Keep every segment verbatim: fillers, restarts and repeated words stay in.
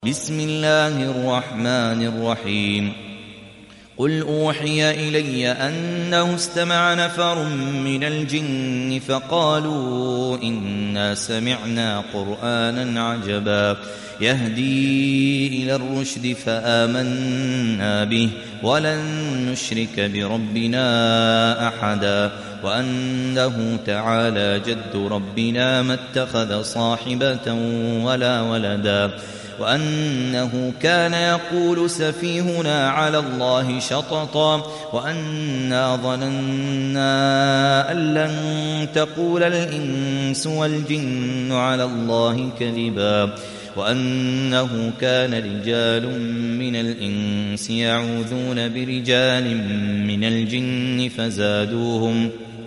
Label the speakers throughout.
Speaker 1: بسم الله الرحمن الرحيم قل أوحي إلي أنه استمع نفر من الجن فقالوا إنا سمعنا قرآنا عجبا يهدي إلى الرشد فآمنا به ولن نشرك بربنا أحدا وأنه تعالى جد ربنا ما اتخذ صاحبة ولا ولدا وأنه كان يقول سفيهنا على الله شططا وأنا ظننا أن لن تقول الإنس والجن على الله كذبا وأنه كان رجال من الإنس يعوذون برجال من الجن فزادوهم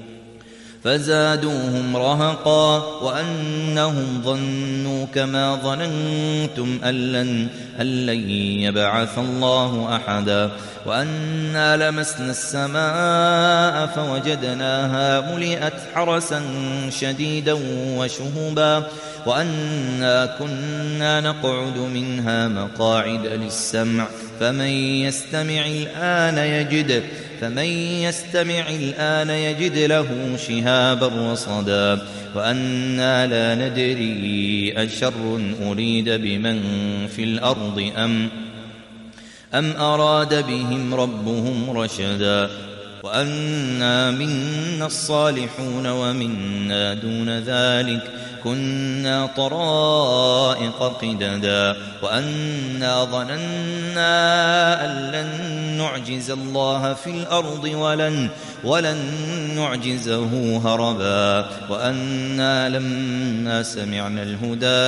Speaker 1: فزادوهم رهقا وأنهم ظنوا كما ظننتم أن لن, أن لن يبعث الله أحدا وأنا لمسنا السماء فوجدناها ملئت حرسا شديدا وشهبا وأنا كنا نقعد منها مقاعد للسمع فمن يستمع الآن يجد فمن يستمع الآن يجد له شهابا رصدا وأنا لا ندري أشر أريد بمن في الأرض أم أم أراد بهم ربهم رشدا وأنا منا الصالحون ومنا دون ذلك كنا طرائق قددا وأنا ظننا أن لن نعجز الله في الأرض ولن, ولن نعجزه هربا وأنا لما سمعنا الهدى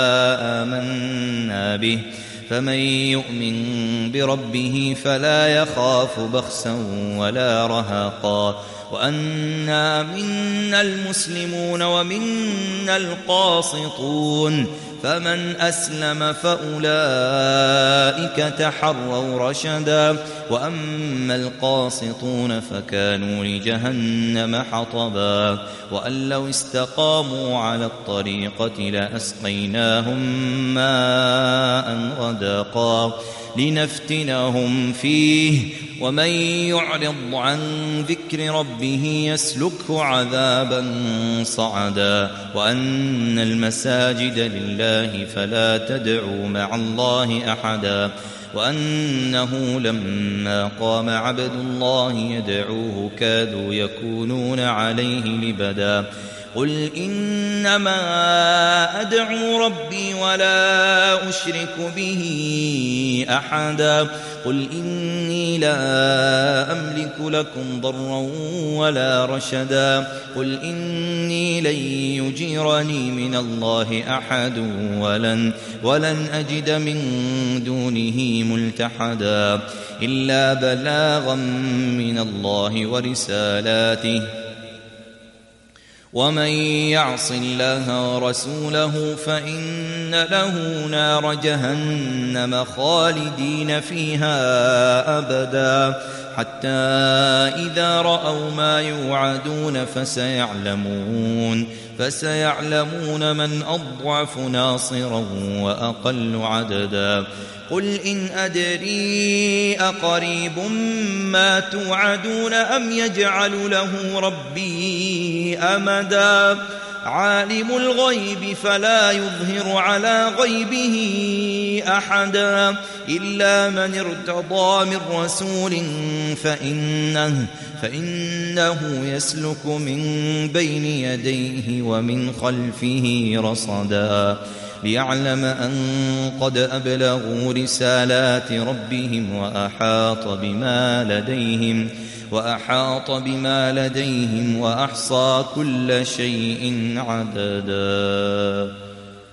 Speaker 1: آمنا به فمن يؤمن بربه فلا يخاف بخسا ولا رهقا وأنا منا المسلمون ومنا القاسطون فمن أسلم فأولئك تحروا رشدا وأما القاسطون فكانوا لجهنم حطبا وأن لو استقاموا على الطريقة لأسقيناهم ماء غدقا لنفتنهم فيه ومن يعرض عن ذكر ربه يسلكه عذابا صعدا وأن المساجد لله فلا تدعوا مع الله أحدا وأنه لما قام عبد الله يدعوه كادوا يكونون عليه لبدا قل إنما أدعو ربي ولا أشرك به أحدا قل إني لا أملك لكم ضرا ولا رشدا قل إني لن يجيرني من الله أحد ولن, ولن أجد من دونه ملتحدا إلا بلاغا من الله ورسالاته ومن يعص الله ورسوله فإن له نار جهنم خالدين فيها أبدا حتى إذا رأوا ما يوعدون فسيعلمون فسيعلمون من أضعف ناصرا وأقل عددا قل إن أدري أقريب ما توعدون أم يجعل له ربي أمدا عالم الغيب فلا يظهر على غيبه أحدا إلا من ارتضى من رسول فإنه, فإنه يسلك من بين يديه ومن خلفه رصدا ليعلم أن قد أبلغوا رسالات ربهم وأحاط بما لديهم وأحاط بما لديهم وأحصى كل شيء عددا.